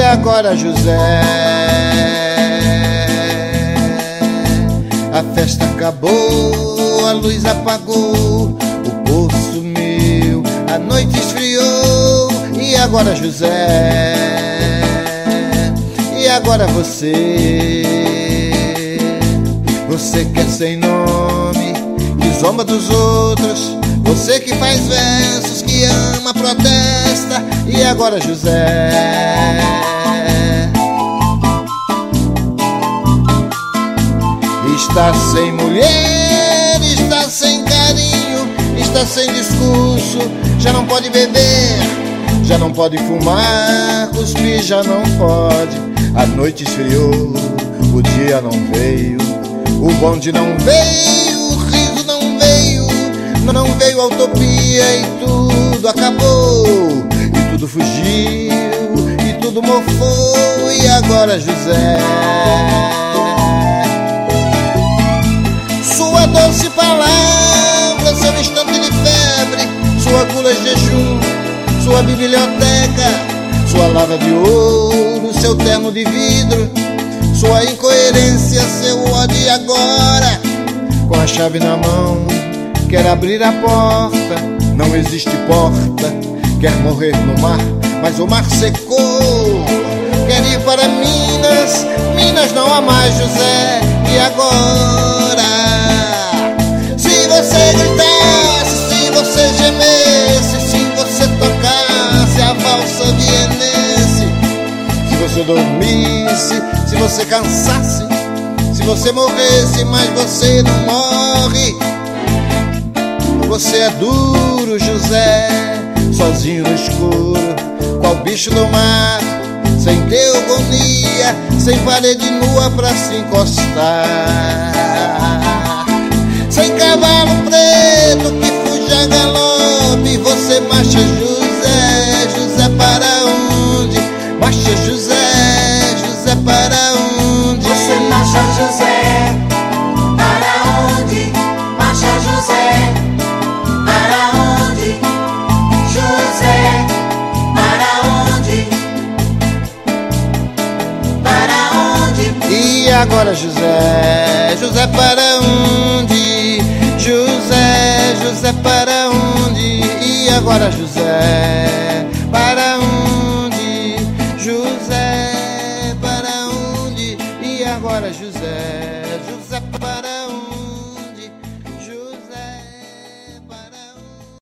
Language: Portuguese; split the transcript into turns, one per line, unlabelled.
agora José? A festa acabou, a luz apagou, o povo sumiu, a noite esfriou. E agora José? E agora você? Você que é sem nome, que zomba dos outros, você que faz versos, que ama, protesta. E agora José? Está sem mulher, está sem carinho, está sem discurso, já não pode beber, já não pode fumar, cuspir já não pode. A noite esfriou, o dia não veio, o bonde não veio, o riso não veio, não veio a utopia e tudo acabou, e tudo fugiu, e tudo mofou. E agora José? Sua doce palavra, seu instante de febre, sua gula de jejum, sua biblioteca, sua lava de ouro, seu terno de vidro, sua incoerência, seu ódio agora. Com a chave na mão, quer abrir a porta, não existe porta. Quer morrer no mar, mas o mar secou. Quer ir para Minas, Minas não há mais José. E agora? Se você gritasse, se você gemesse, se você tocasse a valsa vienense, se você dormisse, se você cansasse, se você morresse, mas você não morre. Você é duro, José, sozinho no escuro, qual bicho do mar, sem teogonia, sem parede nua pra se encostar, sem cavalo preto que fuja a galope. Você marcha José, José para onde? Marcha José, José para onde?
Você marcha José, para onde? Marcha José, para onde? José, para onde? Para onde?
E agora José? José para onde? José, José para onde? E agora José? Para onde? José para onde? E agora José? José para